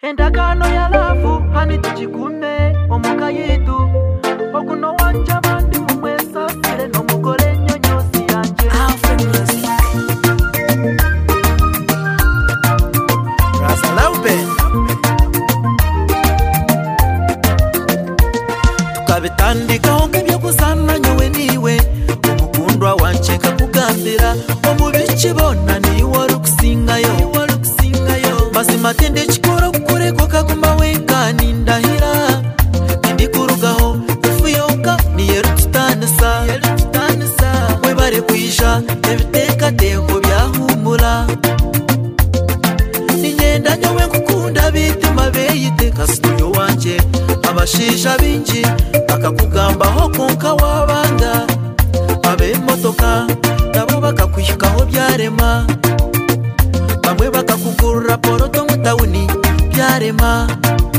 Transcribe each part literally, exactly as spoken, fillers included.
endagano ya lafu hani tujikume omuka yitu okuno wanje abandi mumwesa sire n'umugore nyonyosi yanje Rasa Laupe tukabitandikaho nk'ibyo kuzana nyowe niwe umukundwa wanje kakugambira omubiki bona niwe uri gusingayo mazima tende chikora kukureko kaguma wekani ndahira ndi kurugaho ufuyoka niyeru tutanasa webare kwisha ebiteka teko byahumura ninyenda nyowe ngukunda bitima beyiteka studio wanje abashisha binji bakakugambaho konka wabanga abe motoka nabo bakakwishikaho byarema bamwe bakakugurura poroto mutawuni byarema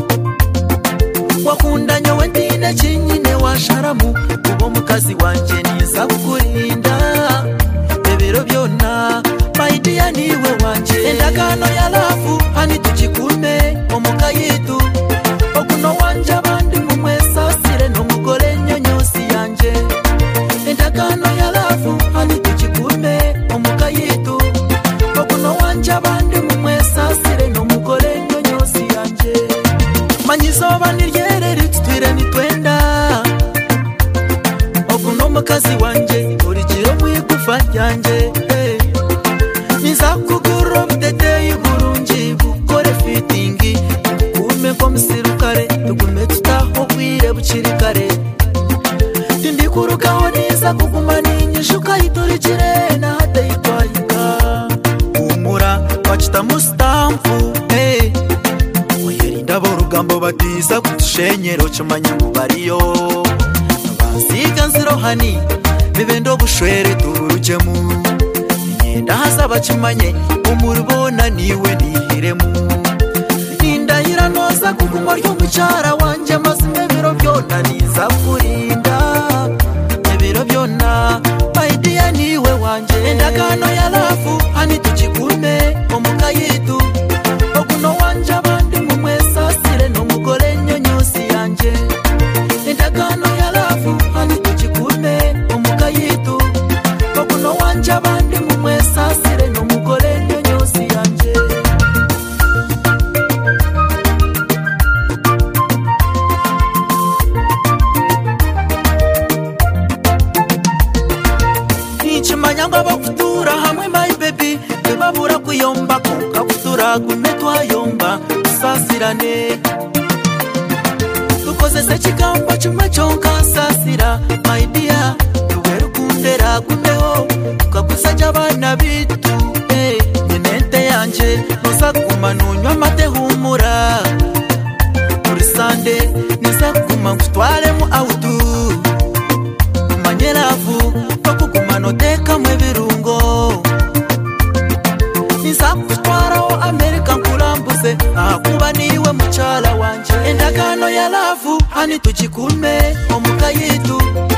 wakunda nyowe ndine kinyine washaramu ubo mukazi wanje niza kukurinda ebero byona my dear niwe wanje endagano ya lafu hani tujikume omuka yitu okuno wanje abandi mumwesa sire n'umugore nyonyosi yanje endagano ya lafu hani tujikume omuka yitu okuno wanje abandi mumwesa sire n'umugore nyonyosi yanje manyizoba niryerere tutwire nitwenda okuno mukazi wanje urigiro mwigufa ryanje hey. Nizakugura obudede y'uburungi bukore fitingi ukume ko musirukare tugume tutaho bwire bukiri kare tindi kurukaho niza kuguma ninyishuka yiturikire na hatayitwayika umura wachita mustampu hey. Wayerinda borugambo batiza kutushenyero cyumanya mubariyo basiga nzirohani bibendo bushwere turujemu ndahasa bacimanye umurubona niwe nihiremu nindahira noza kuguma ry'umucara wanje mazime biro byona niza kurinda ebiro byona my dear niwe wanje endagano ya lafu hani tujikume omuka yitu okuno wanje abandi mumwesa sire n'umugore nyonyosi yanje endagano ya lafu hani tujikume omuka yitu okuno wanje abandi mumwesa sire n'umugore nyonyosi yanje nichimanya ngo abakutura hamwe my baby bebabura kuyomba konka kutura gumetwa yomba sasirane tukoze se kigambo cyumwe cyonka sasira my dear tuweru kundera kumeho tukakusajya abana bitu eh nyenete yanje nusakuma nunywa mate humura muri sande nisakuma ngutware mu auto manyelavu bakuguma noteka mwe birungo nisakutwara o America nkulambuze akuba niwe muchala wanje endagano ya lavu hani tujikume omuka yitu